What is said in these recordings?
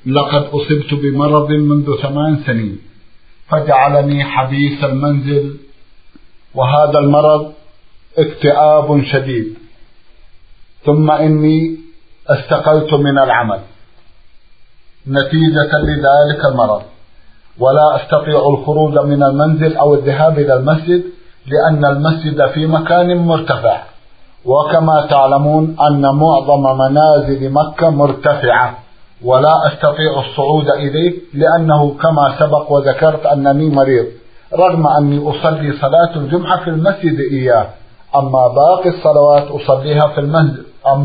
لقد أصبت بمرض منذ 8 سنين فجعلني حبيس المنزل، وهذا المرض اكتئاب شديد، ثم إني استقلت من العمل نتيجة لذلك المرض، ولا أستطيع الخروج من المنزل أو الذهاب إلى المسجد لأن المسجد في مكان مرتفع، وكما تعلمون أن معظم منازل مكة مرتفعة، ولا أستطيع الصعود إليه لأنه كما سبق وذكرت أنني مريض، رغم أني أصلي صلاة الجمعة في المسجد إياه، أما باقي الصلوات أصليها في المنزل،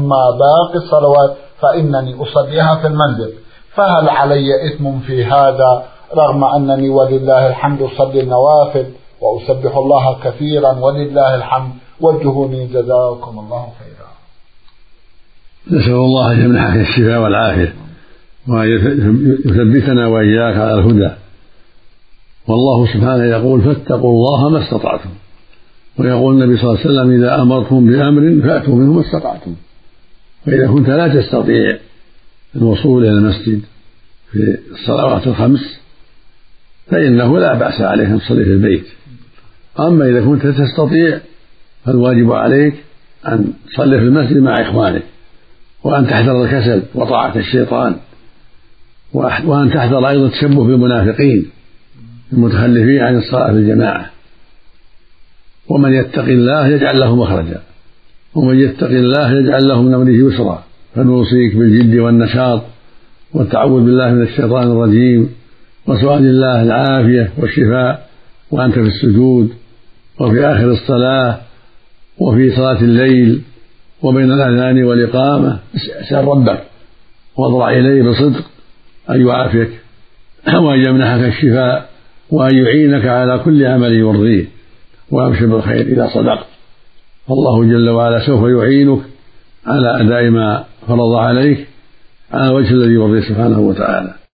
فإنني أصليها في المنزل، فهل علي إثم في هذا رغم أنني ولله الحمد أصلي النوافل وأسبح الله كثيرا ولله الحمد؟ وجهوني جزاكم الله خيرا. نسأل الله أن يمنحك الشفاء والعافية وأن يثبتنا وإياك على الهدى، والله سبحانه يقول فاتقوا الله ما استطعتم، ويقول النبي صلى الله عليه وسلم إذا أمرتم بأمر فأتوا منه ما استطعتم. فإذا كنت لا تستطيع الوصول إلى المسجد في الصلوات الخمس فإنه لا بأس عليك أن تصلي في البيت، أما إذا كنت تستطيع فالواجب عليك أن تصلي في المسجد مع إخوانك، وأن تحذر الكسل وطاعة الشيطان، وأن تحذر أيضا التشبه بالمنافقين المتخلفين عن الصلاة في الجماعة. ومن يتق الله يجعل له مخرجا، ومن يتق الله يجعل له من أمره يسرا، فنوصيك بالجد والنشاط والتعوذ بالله من الشيطان الرجيم وسؤال الله العافية والشفاء وأنت في السجود وفي آخر الصلاة وفي صلاة الليل وبين الأذان والإقامة. اسأل ربك واضرع إليه بصدق أن يعافيك وأن يمنحك الشفاء وأن يعينك على كل عمل يرضيه، وأبشر بالخير إذا صدقت، فالله جل وعلا سوف يعينك على أداء ما فرض عليك على الوجه الذي يرضيه سبحانه وتعالى.